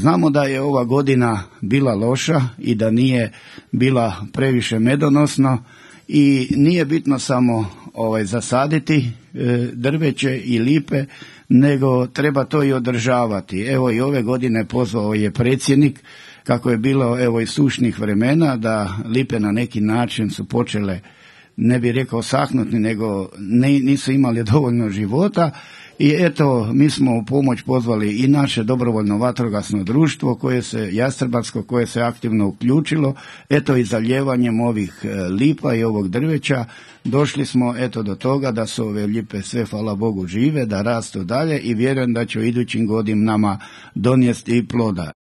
Znamo da je ova godina bila loša i da nije bila previše medonosno i nije bitno samo zasaditi drveće i lipe, nego treba to i održavati. Evo i ove godine pozvao je predsjednik, kako je bilo i sušnih vremena, da lipe na neki način su počele, ne bi rekao sahnuti, nego nisu imali dovoljno života. I eto, mi smo u pomoć pozvali i naše dobrovoljno vatrogasno društvo Jastrebarsko, koje se aktivno uključilo, eto i zaljevanjem ovih lipa i ovog drveća došli smo do toga da su ove lipe sve, hvala Bogu, žive, da rastu dalje i vjerujem da će u idućim godinama donijeti i ploda.